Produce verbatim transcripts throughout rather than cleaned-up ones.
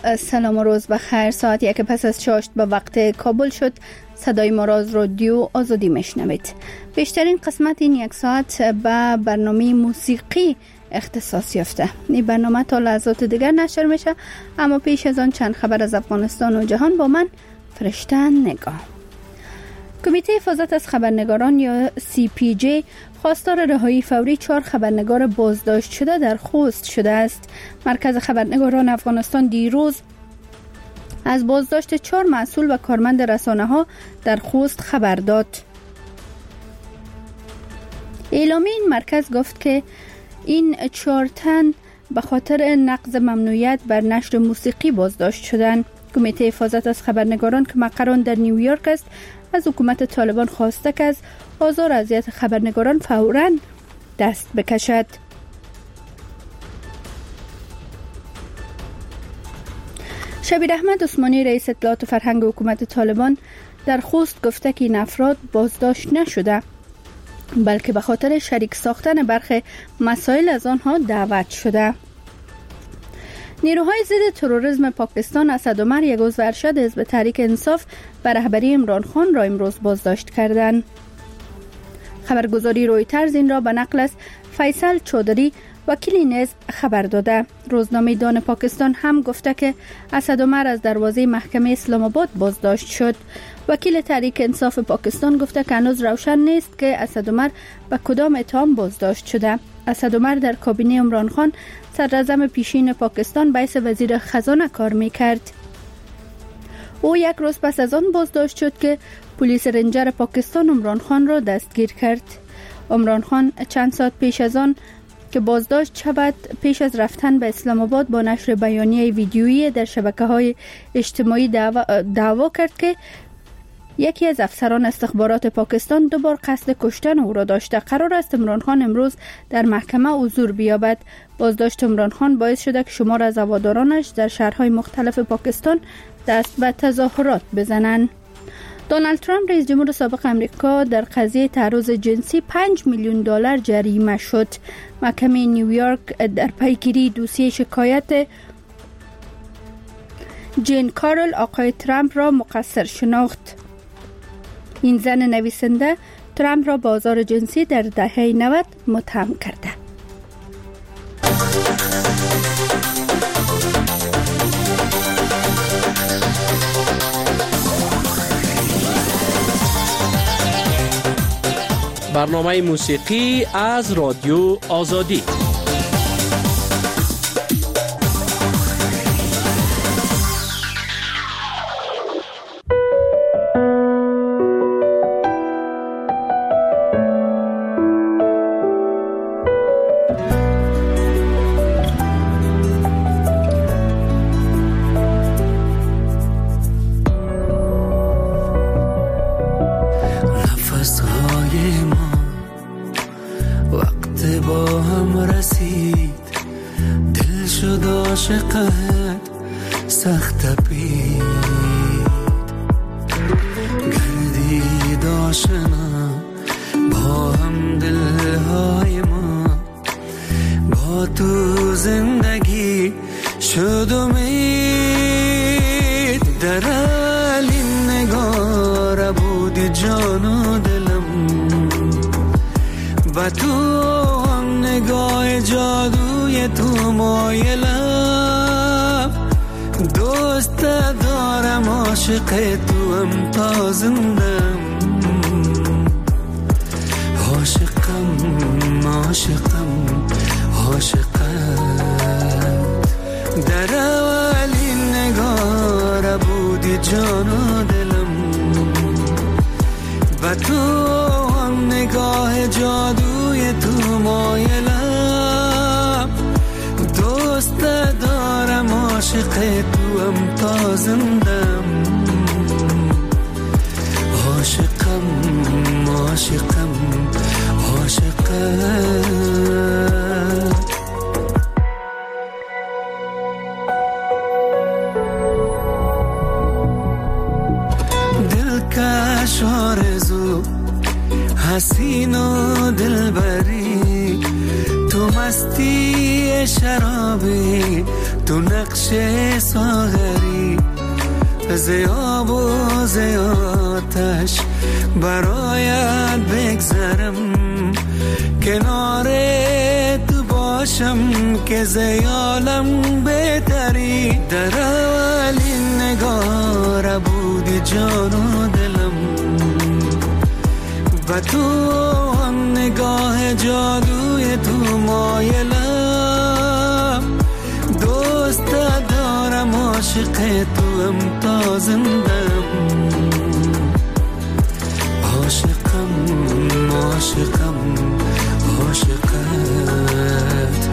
سلام و روز بخیر. ساعت یک پس از چاشت به وقت کابل شد. صدای ما را از رادیو آزادی میشنوید. بیشترین قسمت این یک ساعت به برنامه موسیقی اختصاص یافته. این برنامه تا لحظات دیگر نشر میشه، اما پیش از آن چند خبر از افغانستان و جهان با من فرشته نگاه. کمیته حفاظت از خبرنگاران یا سی پی جی خواستار رهایی فوری چهار خبرنگار بازداشت شده در خوست شده است. مرکز خبرنگاران افغانستان دیروز از بازداشت چهار مسئول و کارمند رسانه ها در خوست خبر داد. اعلامیه این مرکز گفت که این چهار تن به خاطر نقض ممنوعیت بر نشر موسیقی بازداشت شدند. کمیته حفاظت از خبرنگاران که مقرن در نیویورک است از حکومت طالبان خواسته که از آزار و اذیت خبرنگاران فوراً دست بکشد. شبیر احمد عثمانی رئیس اطلاعات و فرهنگ حکومت طالبان در خوست گفته که این افراد بازداشت نشده، بلکه به خاطر شریک ساختن برخی مسائل از آنها دعوت شده. نیروهای ضد تروریسم پاکستان اسدعمر یک عضو ارشد حزب تحریک انصاف به رهبری عمران خان را امروز بازداشت کردند. خبرگزاری رویترز این را به نقل از فیصل چودری وکیل این حزب خبر داده. روزنامه دان پاکستان هم گفته که اسدعمر از دروازه محکمه اسلام آباد بازداشت شد. وکیل تحریک انصاف پاکستان گفته که هنوز روشن نیست که اسدعمر به کدام اتهام بازداشت شده. اسدعمر در کابینه عمران خان صدراعظم پیشین پاکستان به حیث وزیر خزانه کار میکرد. او یک روز پس از آن بازداشت شد که پلیس رنجر پاکستان عمران خان را دستگیر کرد. عمران خان چند ساعت پیش از آن که بازداشت شود، پیش از رفتن به اسلام آباد با نشر بیانیه ویدیویی در شبکه‌های اجتماعی دعوا, دعوا کرد که یکی از افسران استخبارات پاکستان دوبار قصد کشتن او را داشته. قرار است عمران خان امروز در محکمه حضور بیابد. بازداشت عمران خان باعث شده که شمار از هوادارانش در شهرهای مختلف پاکستان دست به تظاهرات بزنند. دونالد ترامپ رئیس جمهور سابق امریکا در قضیه تعرض جنسی پنج میلیون دلار جریمه شد. محکمه نیویورک در پیگیری دوسیه شکایت جین کارول آقای ترامپ را مقصر شناخت. این زن نویسنده ترامپ را با آزار جنسی در دهه نود متهم کرده. برنامه موسیقی از رادیو آزادی. حسین و دلبری تو مستی شرابی تو نقش ساغری زیاب و زیادش برایت بگذرم کنار تو باشم که زیالم بهتری در اولین نگاه بودی جان و دلم و تو آن نگاه جادوی تو مایلم دوست دارم عاشق تو هم تا زندم عاشقم عاشقم عاشقت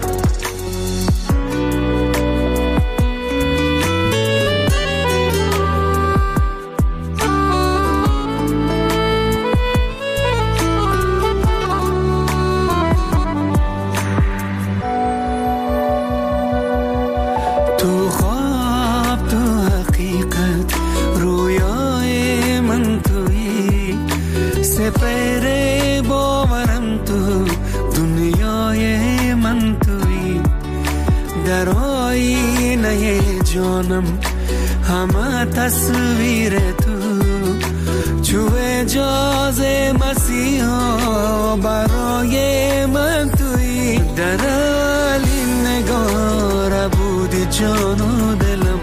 جانم همه تصویر تو چو اجاز مسیحا برای من توی در اولین نگاه بودی جان و دلم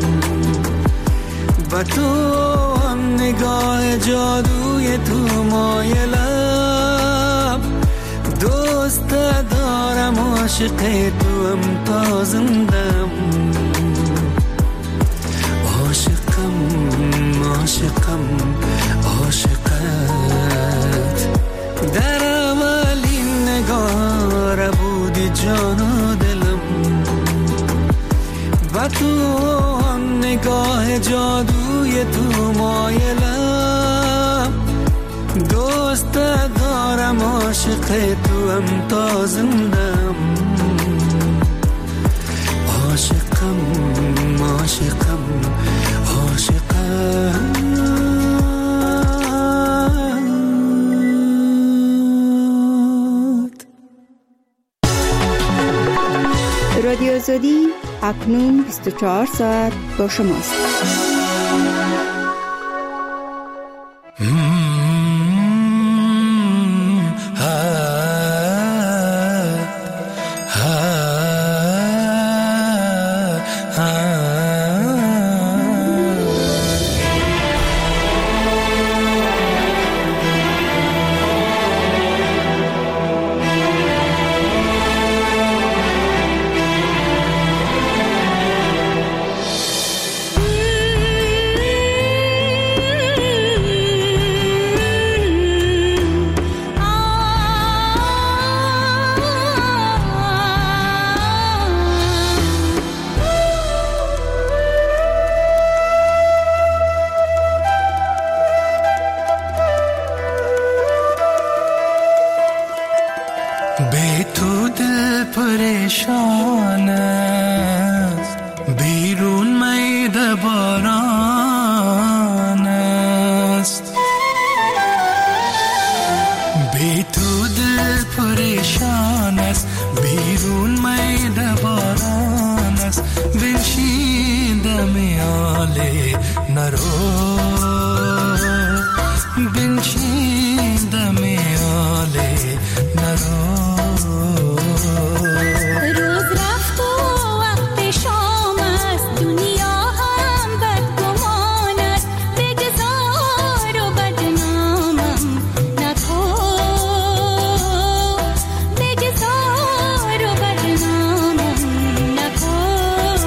و تو آن نگاه جادوی تو مایلم دوست دارم عاشق تو هم تا زندم عاشقم عاشقت در اولین نگاه بودی جان و دلم و تو آن نگاه جادوی تو مایلم دوست دارم عاشق تو هم تا زندم عاشقم عاشقم عاشقم رادیو آزادی اکنون بیست و چهار ساعت با شماست. بی تو دل پریشان است بیرون میده باران است بی تو دل پریشان است بیرون میده باران است بنشینده میاله نرو بنشینده میاله نرو روز رفت و وقت شام است دنیا هم بدگمان است بگذار و بدنامم نکن بگذار و بدنامم نکن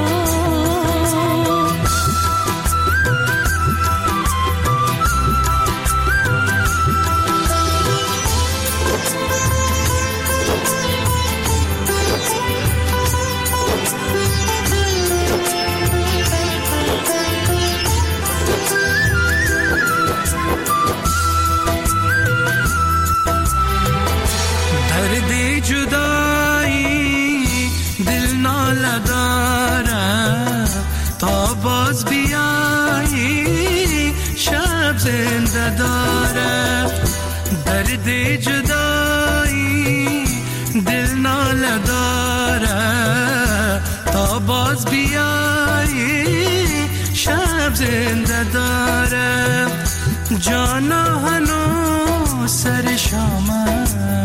درد جدایی دل ناله داره تا باز بیایی شب زنده داره درد جدایی دل زنده داره جانا هنو سر شامه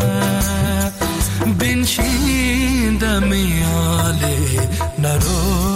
بنشین دمیاله نرو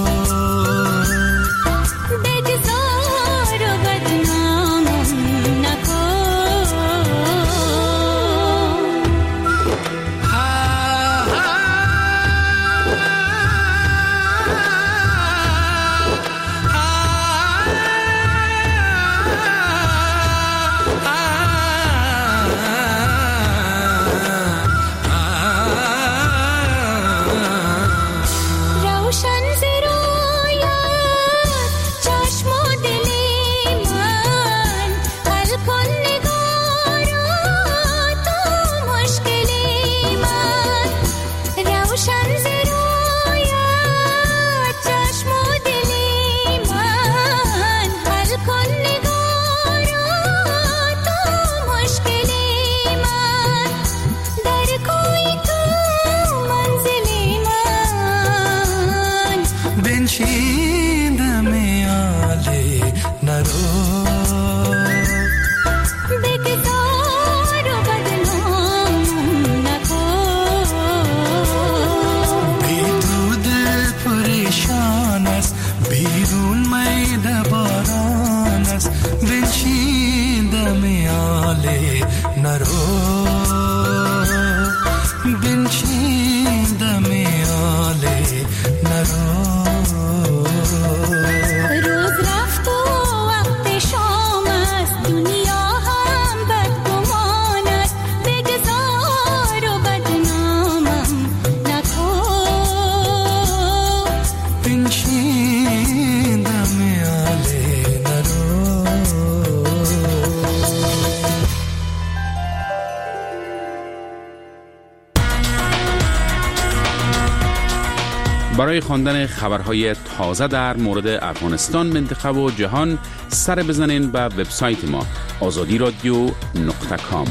برای خواندن خبرهای تازه در مورد افغانستان، منطقه و جهان سر بزنین به وبسایت ما آزادی رادیو نقطه کام.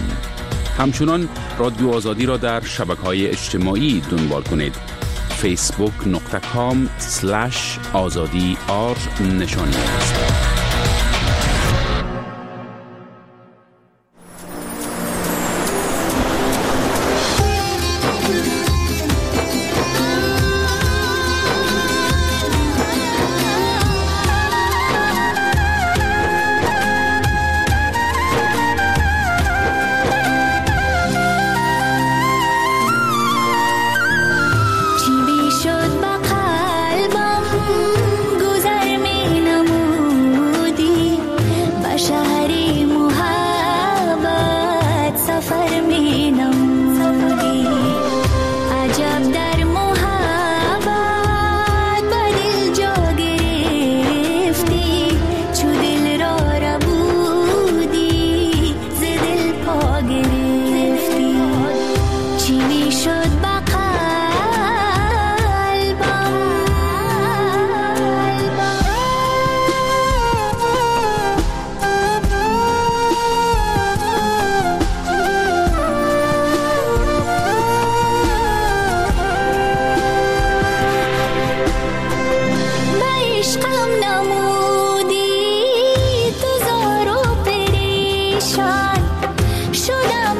همچنان رادیو آزادی را در شبکه‌های اجتماعی دنبال کنید. فیسبوک نقطه کام سلش آزادی آر نشانی است. شدم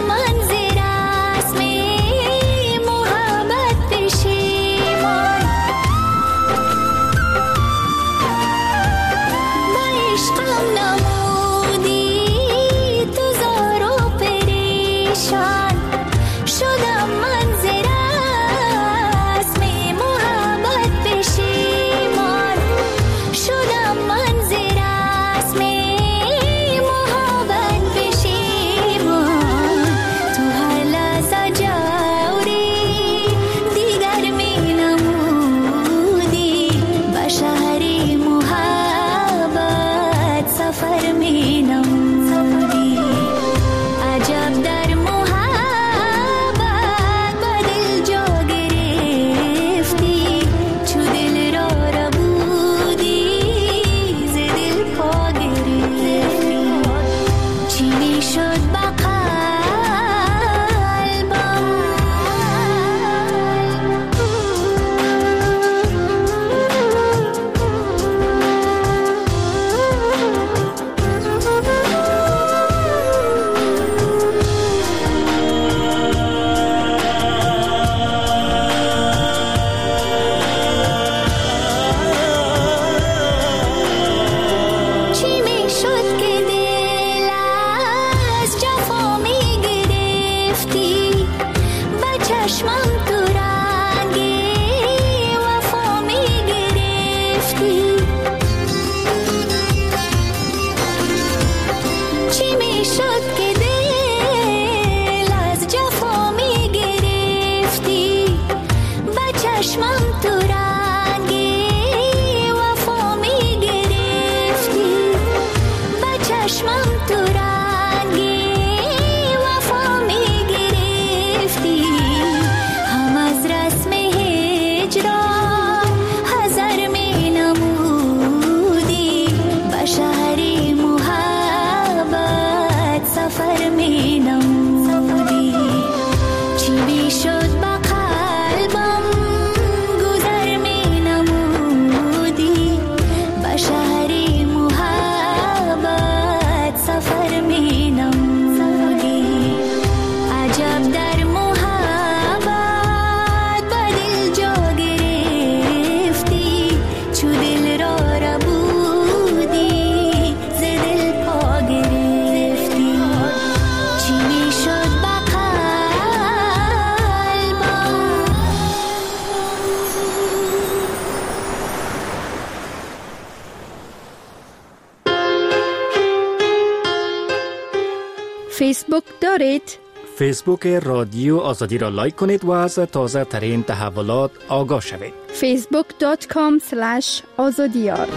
فیسبوک دارید؟ فیسبوک رادیو آزادی را لایک کنید و از تازه ترین تحولات آگاه شوید. فیسبوک دات کام اسلش آزادیار.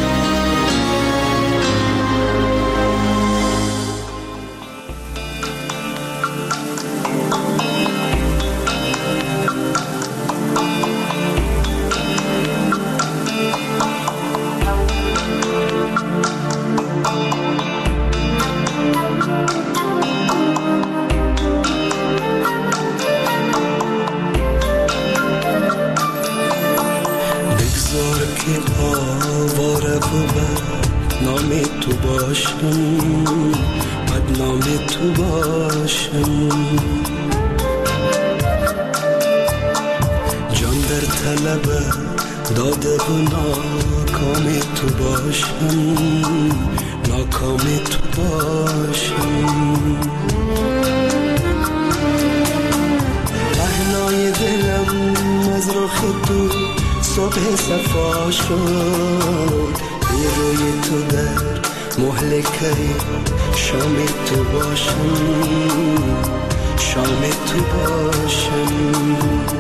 داده و ناکام تو باشم، ناکام تو باشم. پهنای دلم از رخ تو صبح صفا شد، بی روی تو در مهلکه شام تو باشم، شام تو باشم.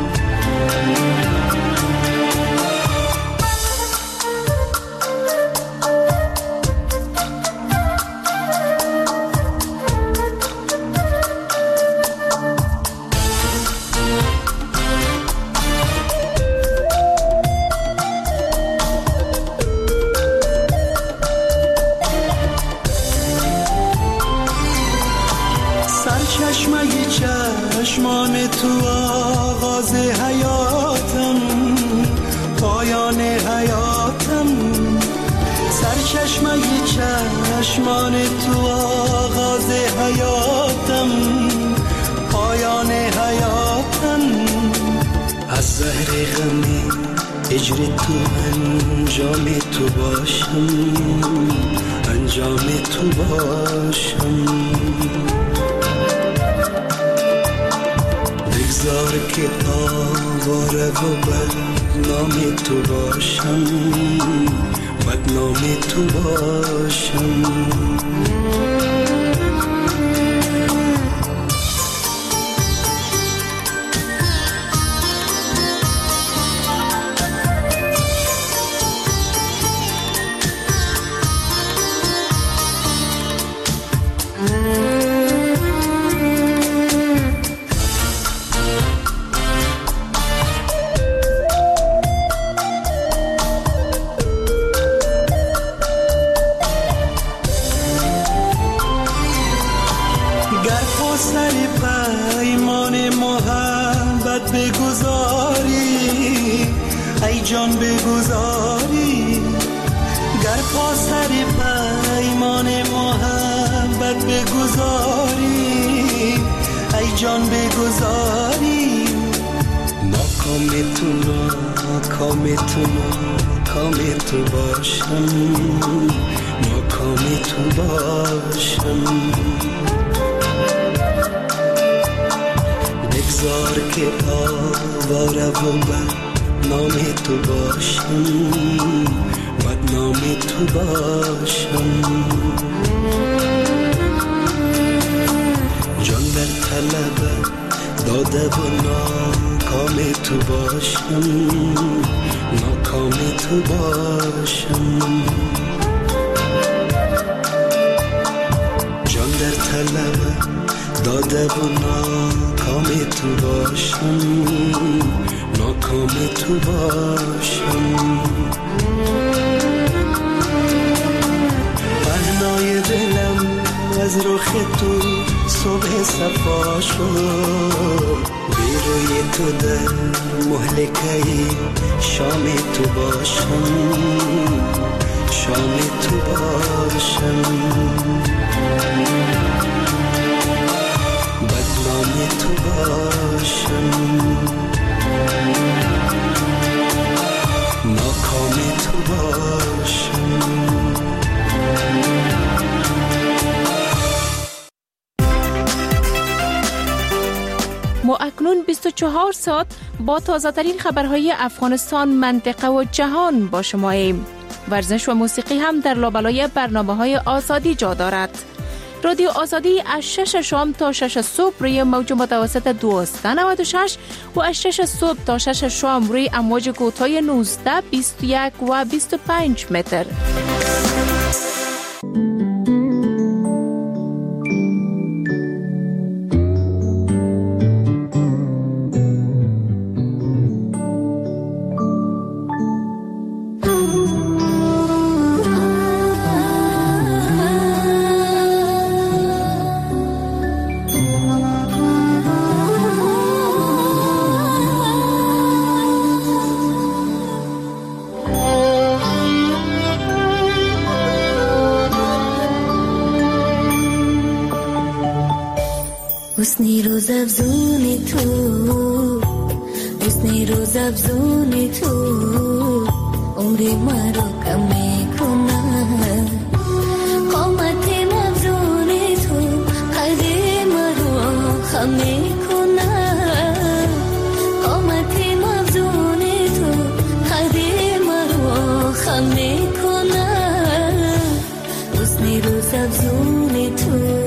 چشمان تو آغاز حیاتم، پایان حیاتم. سرچشمه چشمان تو آغاز حیاتم، پایان حیاتم. از زهر غمی اجر تو انجام تو باشم، انجام تو باشم. بگذار که آواره و بدنام تو باشم، بدنام تو باشم. جان بگذاری، گر پا سر پیمان محبت بگذاری، ای جان بگذاری. ناکام تو ناکام تو ناکام تو باشم، ناکام تو باشم. بگذار که آواره و بد نام تو باشم، بدنام تو باشم. جان در طلب داده و ناکام تو باشم، ناکام تو باشم. جان در طلب داده و ناکام تو باشم، ناکام تو باشم. پهنای دلم از رخ تو صبح صفا شد، بی روی تو در مهلکه شام تو باشم، شام تو باشم. بدنام تو باشم، ناکام تو باشم. ما اکنون بیست و چهار ساعت با تازه ترین خبرهای افغانستان، منطقه و جهان با شماییم. ورزش و موسیقی هم در لابلای برنامه های آزادی جا دارد. رادیو آزادی از شش شام تا شش صبح روی موج متوسط دویست و نود و شش و از شش صبح تا شش شام روی امواج کوتاه نوزده، بیست و یک و بیست و پنج متر. حسنی روز افزونی تو، حسنی روز افزونی تو، عمری مرا کم میکنه. قامت افزونی تو، قدی مرا خم میکنه. قامت افزونی تو، قدی مرا خم میکنه. حسنی روز افزونی تو.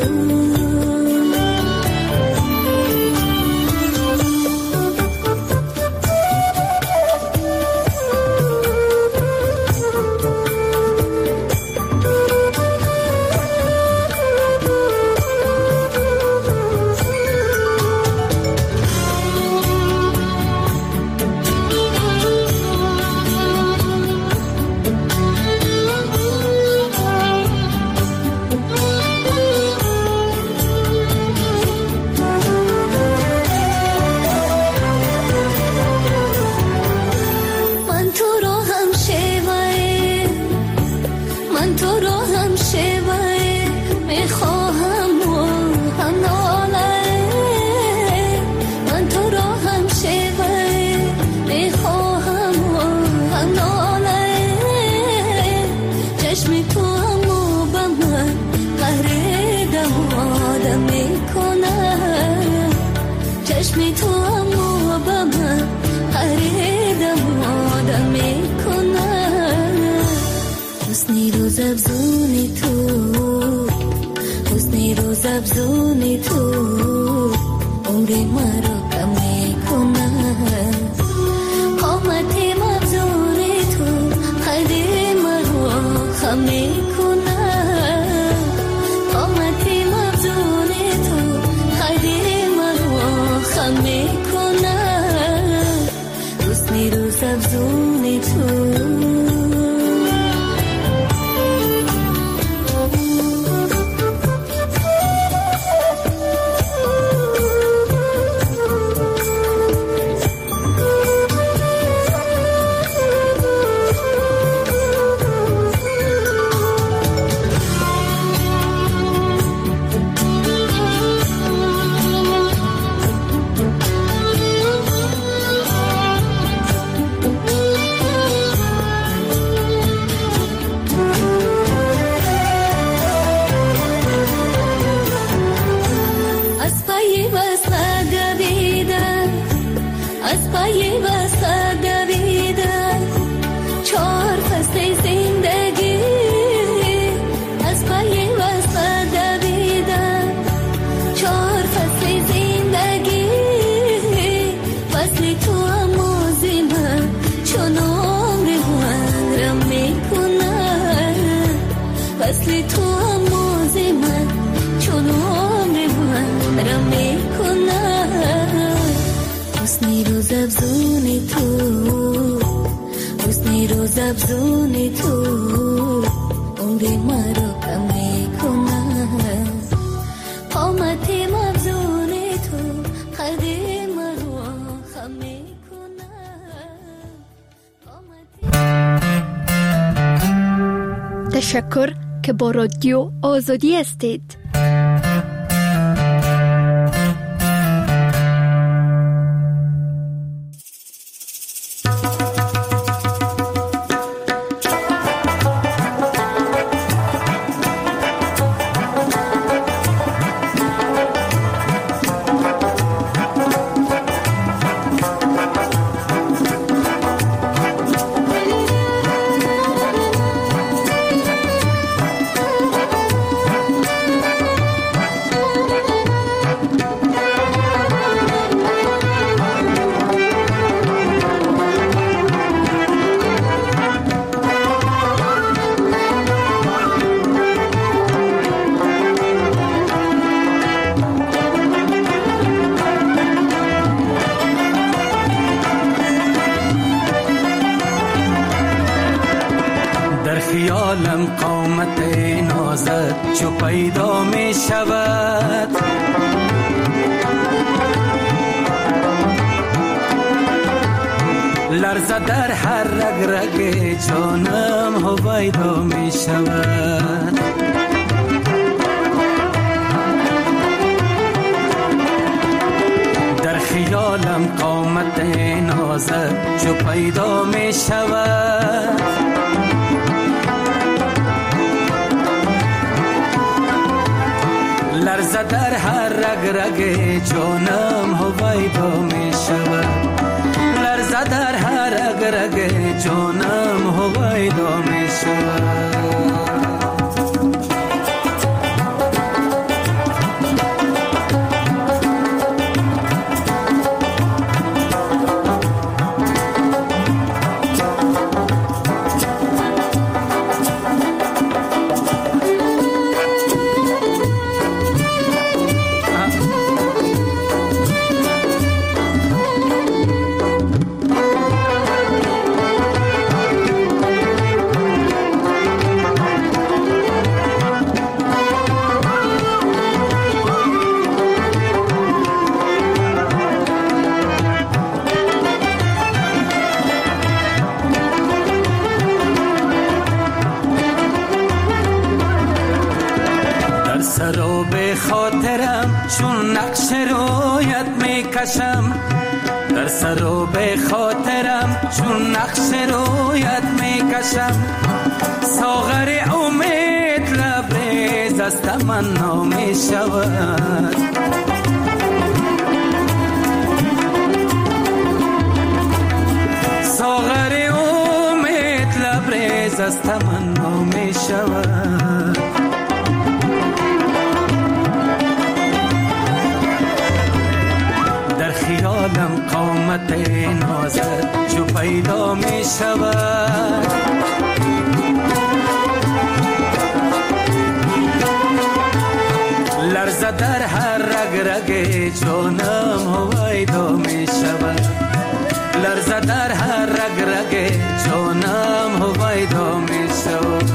حسنی روز افزونی تو، حسنی روز افزونی تو، عمری مرا کم میکنه. قامت افزونی تو، قدی مرا خم میکنه. قامت افزونی تو، قدی مرا خم میکنه. حسنی روز افزونی تو. حسنی روز افزونی تو، حسنی روز افزونی تو، عمری مرا کم میکنه. قامت افزونی تو، قدی مرا خم میکنه. تشکر که با رادیو آزادی هستید. چو پیدا می شود. لرزه در هر رگ رگ جانم هویدا می شود. در خیالم قامت نازت چو پیدا می شود. لرزه در هر رگ رگ جانم هویدا می شود. لرزه در هر رگ رگ جانم هویدا می شود. چون نقش رویت می کشم در سر و به خاطرم، چون نقش رویت می کشم. ساغر امید لبریز از تمنا می شود. ساغر امید لبریز از تمنا می شود. خیالم قامت نازت جو پیدا می شود. لرزه در هر رگ رگ جانم هویدا می شود. لرزه در هر رگ رگ جانم هویدا می شود.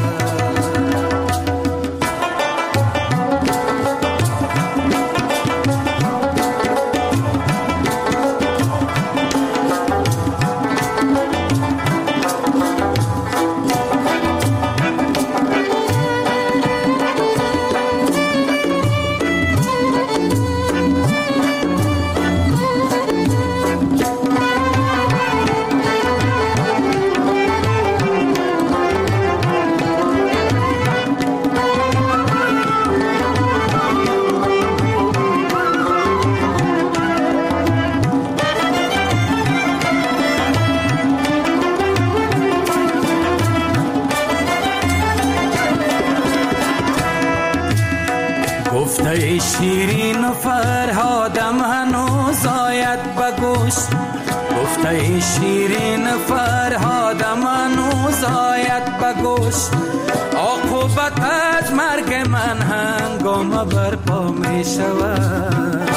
گفته شیرین و فرهادم هنوز آید به گوش. گفته شیرین و فرهادم هنوز آید به گوش. عاقبت از مرگ من هنگام برپا می شود.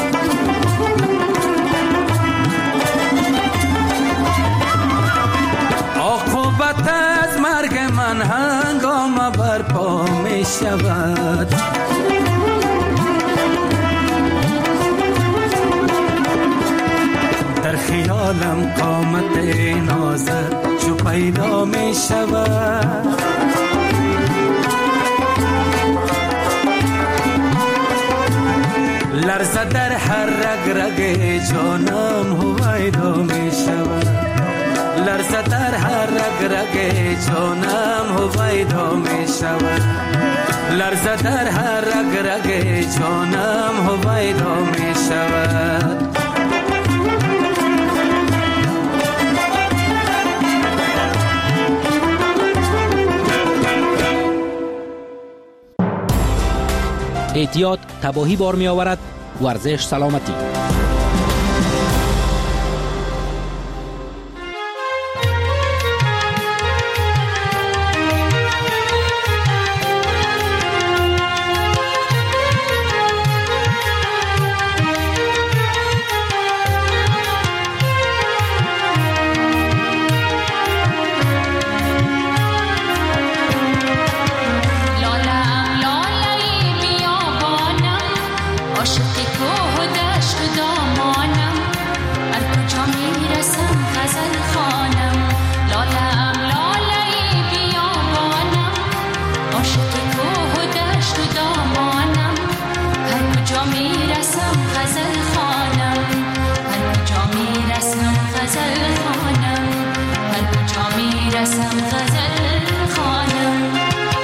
عاقبت از مرگ من هنگام برپا می شود. در خیالم قامت نازت چو پیدا می شود. لرزه در هر رگ رگ جانم هویدا می شود. لرزه در هر رگ رگ جانم هویدا می شود. لرزه در هر رگ رگ جانم هویدا می شود. احتیاط تباهی بار می آورد. ورزش سلامتی. Lola, Lola. کوه و دشت و دامانم، هر کجا میرسم غزل خوانم، لاله‌ام لاله بیابانم، عاشق کوه و دشت و دامانم، هر کجا میرسم غزل خوانم، هر کجا میرسم غزل خوانم، هر کجا میرسم غزل خوانم.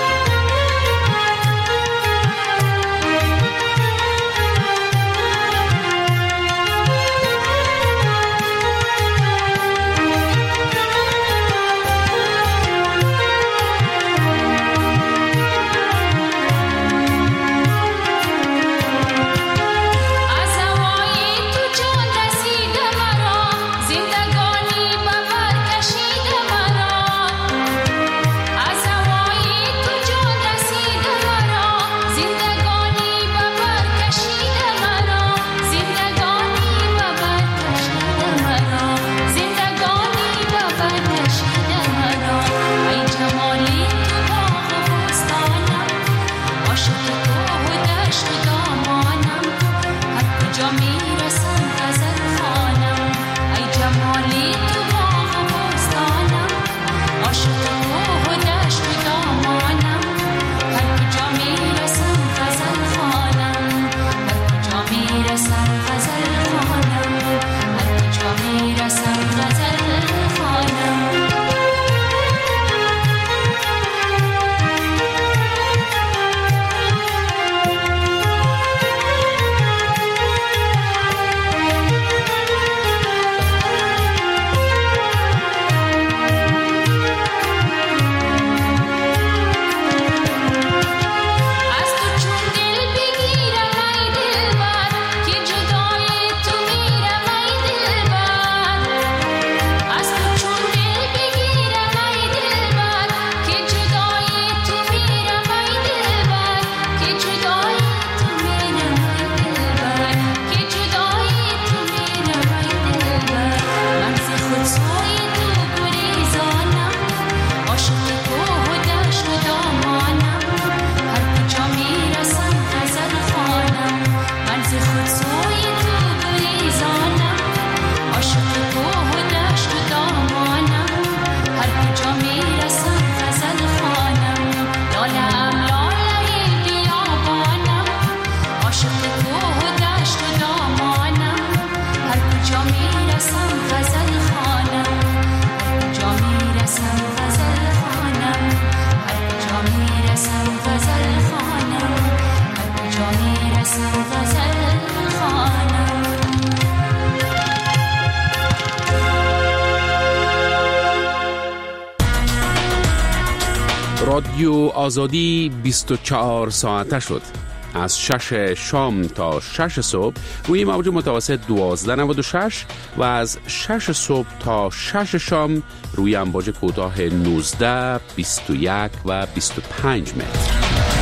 رادیو آزادی بیست و چهار ساعته شد. از شش شام تا شش صبح روی موج متوسط دوازده نود و شش و از شش صبح تا شش شام روی امواج کوتاه نوزده، بیست و یک و بیست و پنج متر.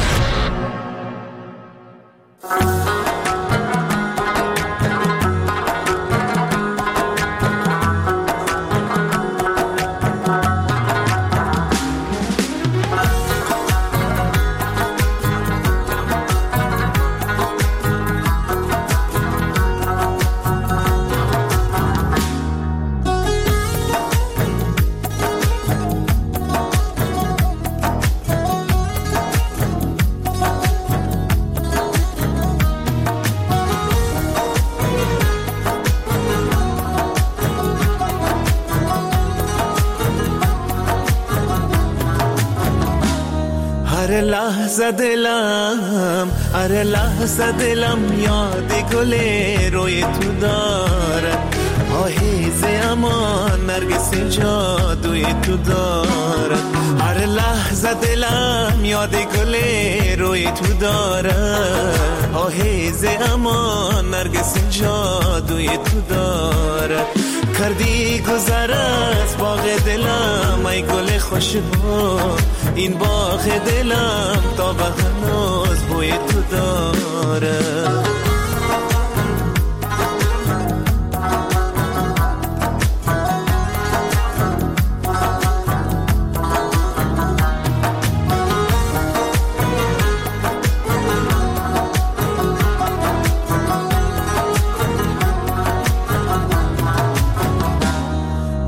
هر لحظه دلم هر لحظه دلم یاد گل روی تو دارم، آهیزه اما نرگسی جادوی تو دارم. هر لحظه دلم یاد گل روی تو دارم، آهیزه اما نرگسی جادوی تو دارم. کردی گذر از باغ دلم ای گل خوشبو، این باغ دلم تا به هنوز بوی تو داره.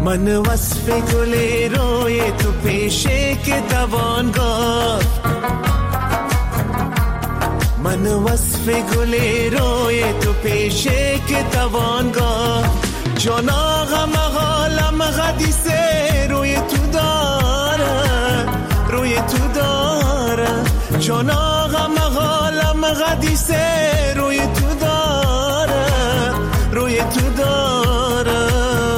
من وصف گل روی تو پیشه که دوان گفت، من وصف گل روی تو پیشه که توان گفت. جان آقا مقالم حدیثه روی تو داره، روی تو داره. جان آقا مقالم حدیثه روی تو داره، روی تو داره.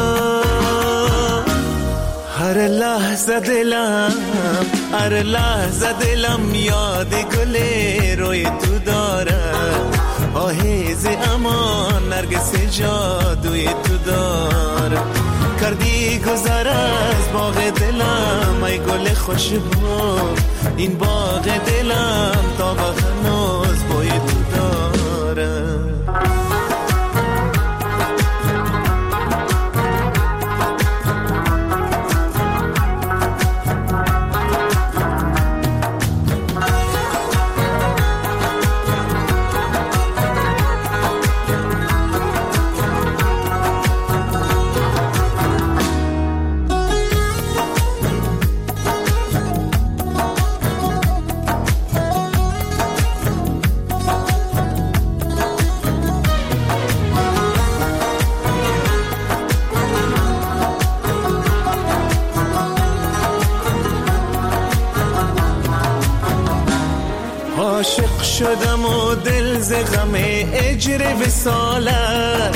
هر لحظه دلم، هر لحظه دلم یاد گل روی تو داره. آهیز امان نرگس جادوی تو داره. کردی گذر از باغ دلم ای گل خوشبو، این باغ دلم تا به هنوز بوی تو داره. عاشق شدم و دل ز غم اجر وصالت،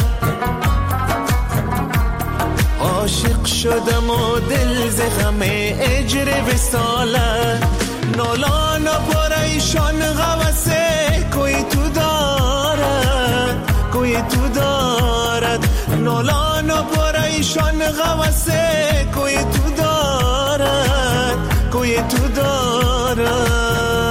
عاشق شدم و دل ز غم اجر وصالت. نالان و پریشان غوثه کوی تو دارد، کوی تو دارد. نالان و پریشان غوثه کوی تو دارد، کوی تو دارد.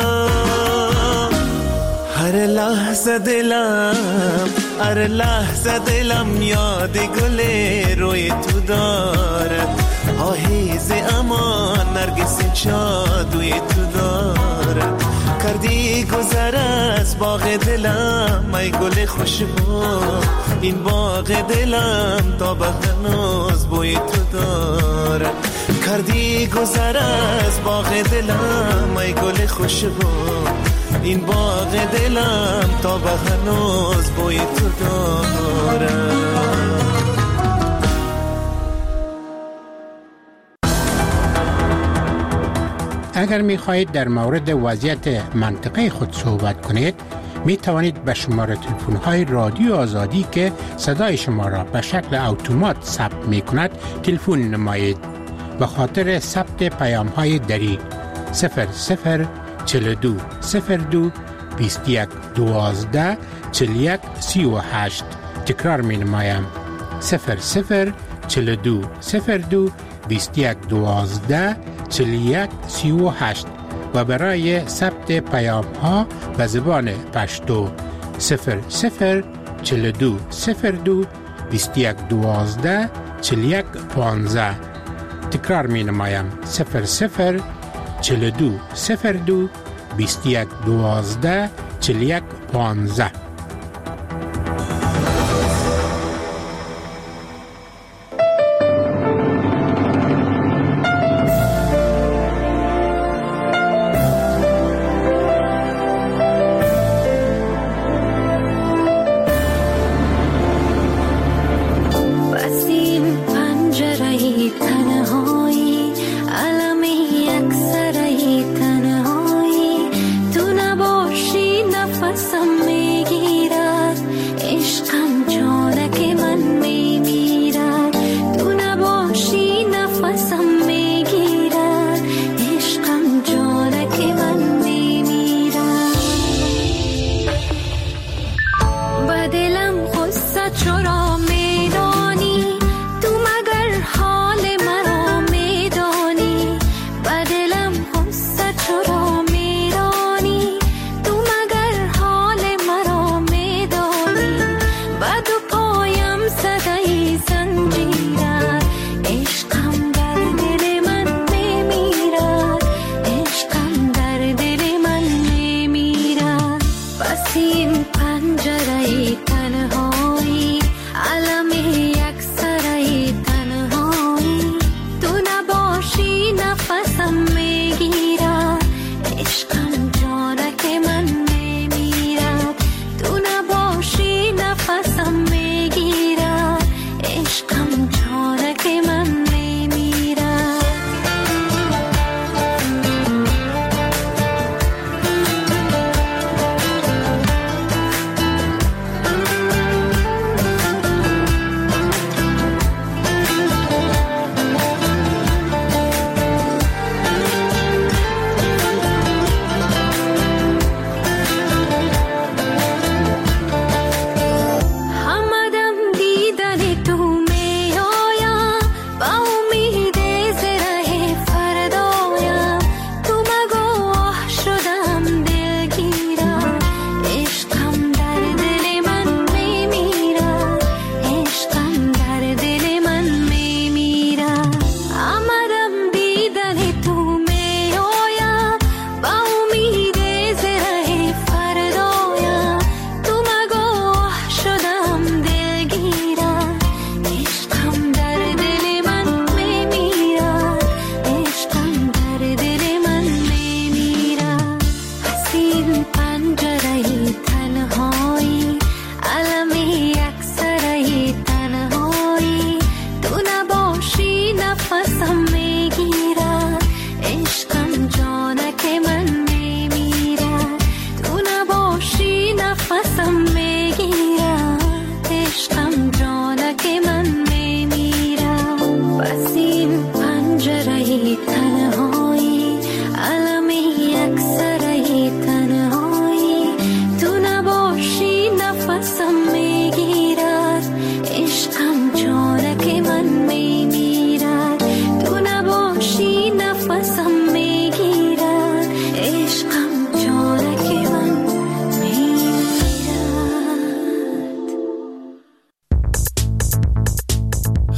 هر لحظه دلم، هر لحظه دلم یاد گل روی تو دارد. آهیز امان نرگس جادوی تو دارد. کردی گذر از باغ دلم ای گل خوشبو، این باغ دلم تا به هنوز بوی تو دارد. کردی گذر از باغ دلم ای گل خوشبو، این باغ دلم تا به هنوز بوی تو داره. اگر می خواهید در مورد وضعیت منطقه خود صحبت کنید، می توانید به شماره تلفن های رادیو آزادی که صدای شما را به شکل اتومات ثبت می کند تلفن نمایید. به خاطر ثبت پیام های دری صفر صفر چهل و دو صفر دو بیست و یک دوازده چهل و یک سی و هشت. تکرار می نمایم صفر صفر چهل و دو صفر دو بیست و یک دوازده چهل و یک سی و هشت. و برای ثبت پیام ها به زبان پشتو صفر صفر چهل و دو صفر دو بیست و یک دوازده چهل و یک پانزده. تکرار می نمایم صفر صفر چهل و دو صفر دو بیست و یک دوازده چهل و یک پانزده.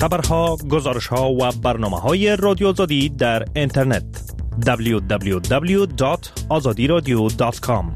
خبرها، گزارشها و برنامه‌های رادیو آزادی در اینترنت دبلیو دبلیو دبلیو دات آزادی رادیو دات کام.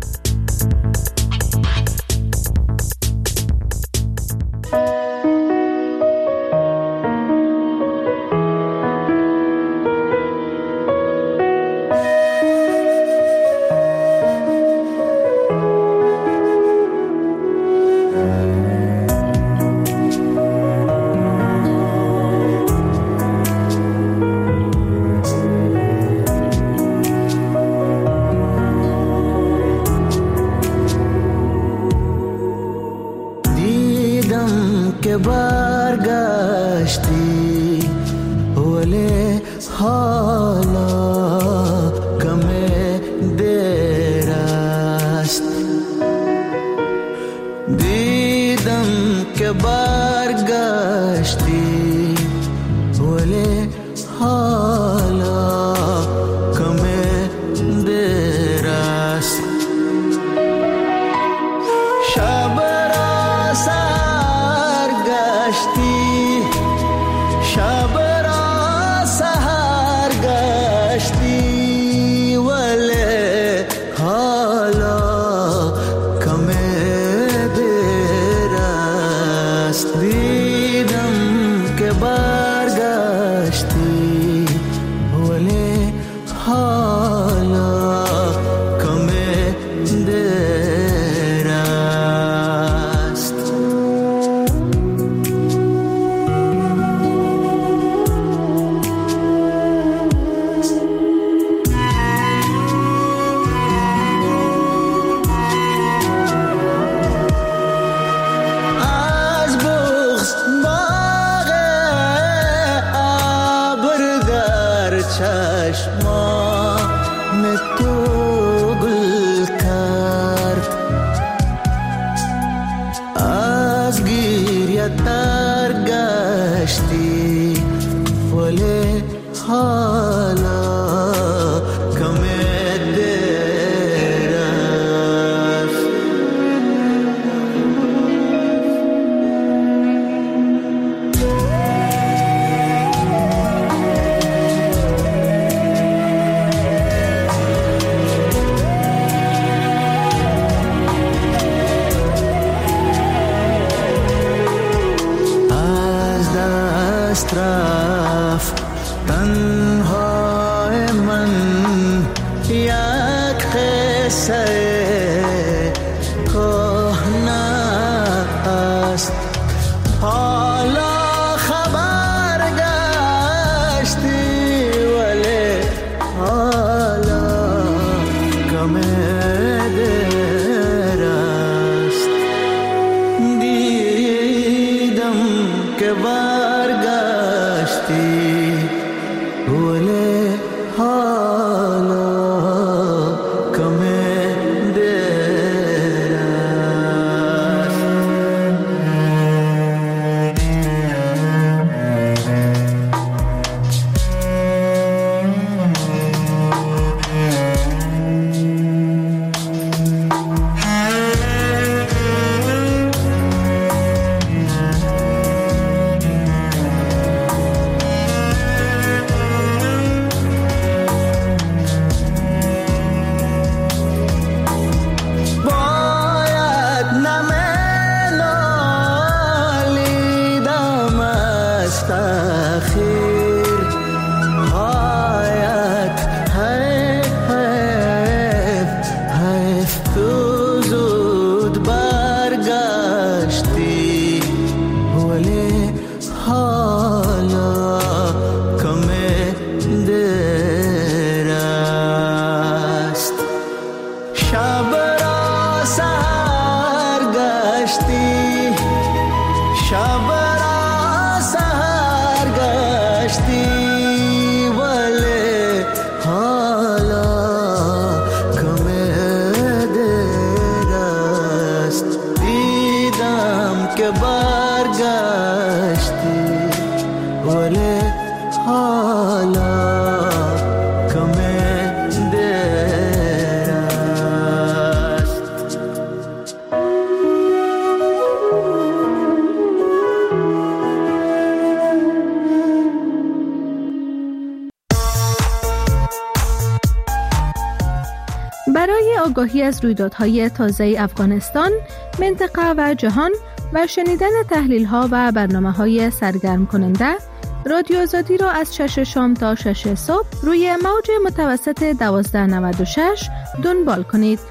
آگاهی از رویدادهای تازه افغانستان، منطقه و جهان و شنیدن تحلیل‌ها و برنامه‌های سرگرم کننده، رادیو آزادی را از شش شام تا شش صبح روی موج متوسط دوازده نود و شش دنبال کنید.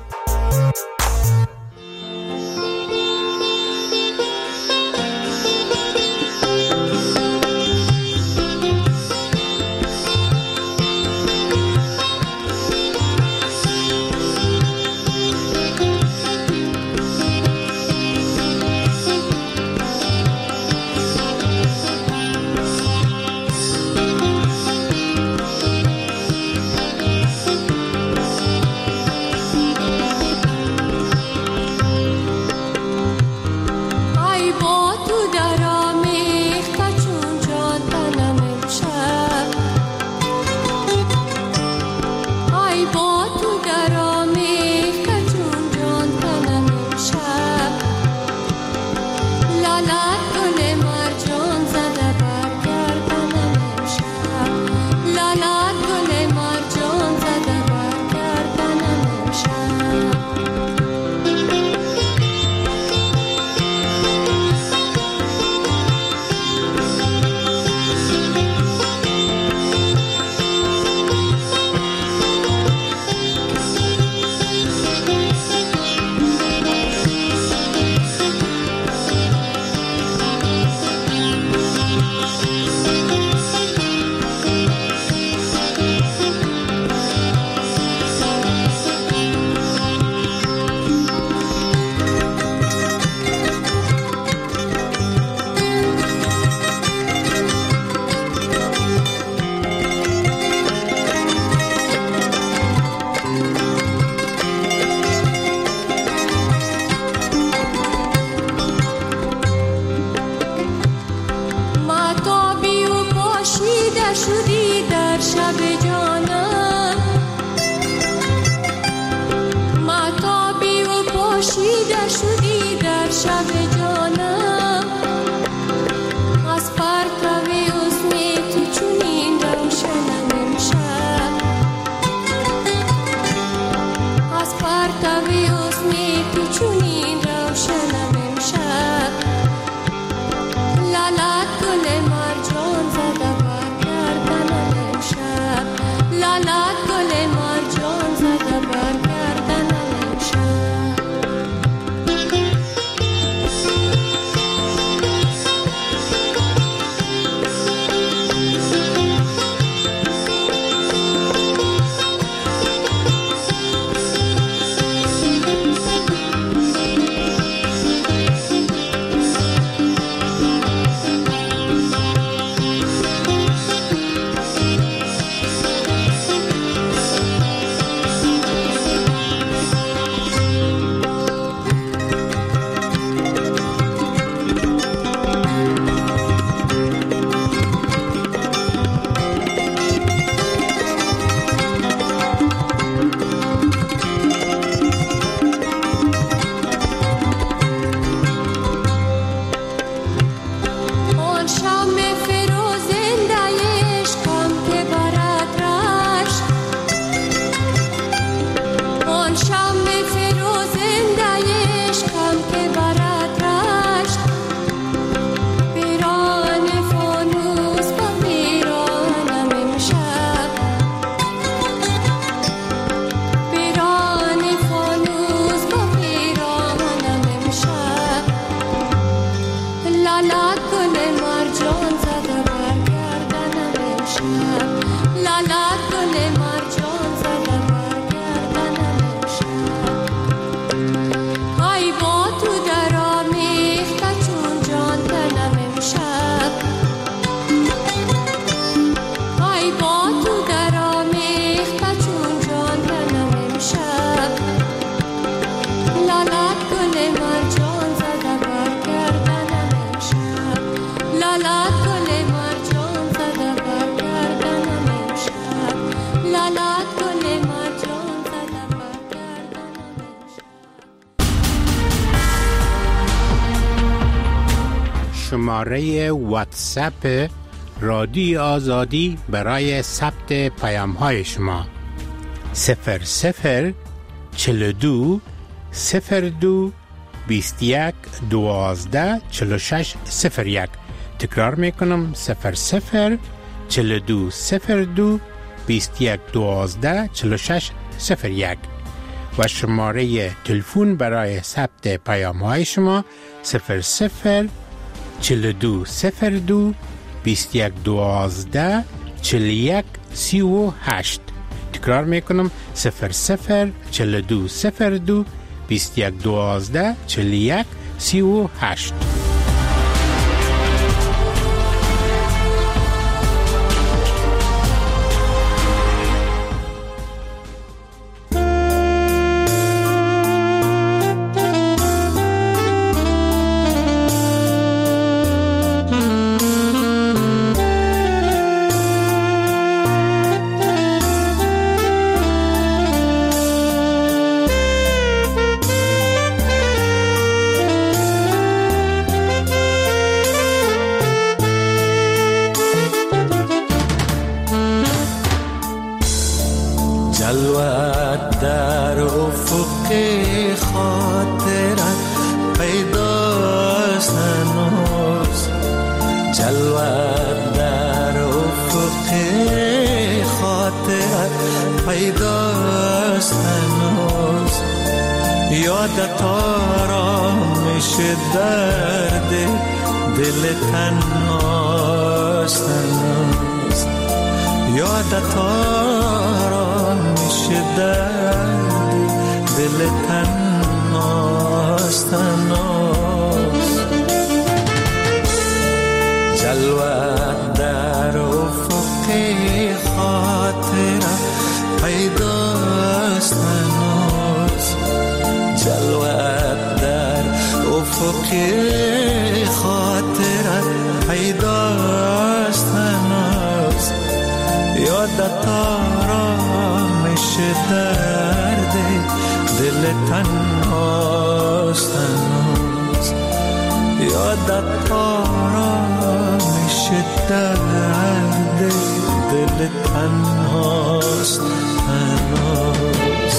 شماره واتساپ رادیو آزادی برای ثبت پیام های شما صفر صفر چهل و دو صفر دو بیست و یک دوازده چهل و شش صفر یک. تکرار میکنم صفر صفر چهل و دو صفر دو بیست و یک دوازده چهل و شش صفر یک. و شماره تلفن برای ثبت پیام های شما صفر صفر چهل و دو صفر دو بیست و یک دوازده چهل و یک سی و هشت. تکرار میکنم صفر صفر چهل و دو صفر دو بیست و یک دوازده چهل و یک سی و هشت. یادت آرامش درد دل تنهاست هنوز. یادت آرامش درد دل تنهاست هنوز. جلوت در افق خاطرم پیداست هنوز. جلوت در افق خاطرت پیداست هنوز. یادت آرامش درد دل تنهاست هنوز. یادت آرامش درد دل تنهاست هنوز.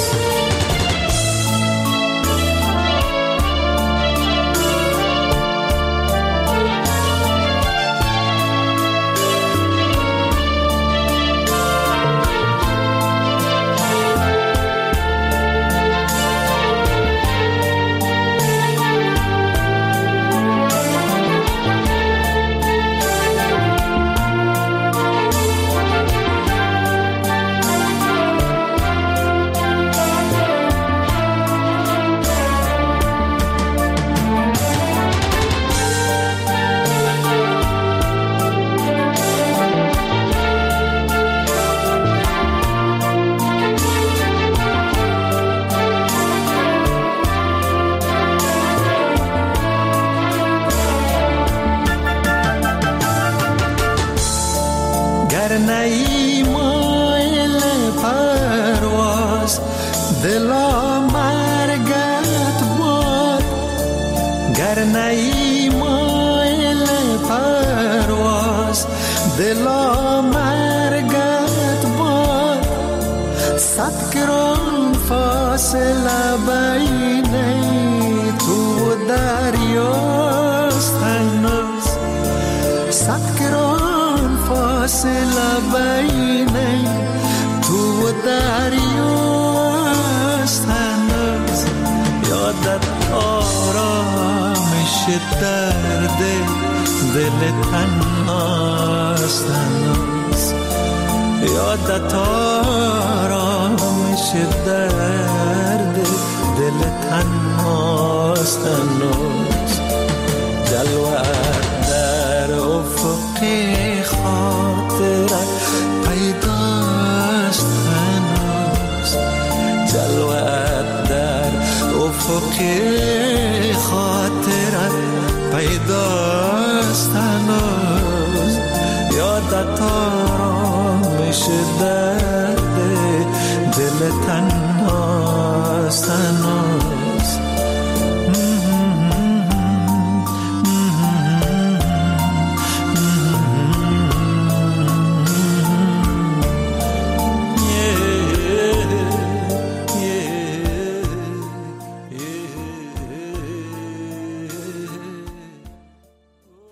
نی مایل پرواز دلا مرگت باد. گر نی مایل پرواز دلا مرگت باد. صد گران فاصله بین تو و دریاست هنوز. صد گران فاصله بین تو و دریاست هنوز. یادت آرامش درد دل تنهاست هنوز. یادت آرامش درد دل تنهاست هنوز. جلوت در افق خاطرت پیداست هنوز. جلوت در افق خاطرت پیداست هنوز. یادت آرامش در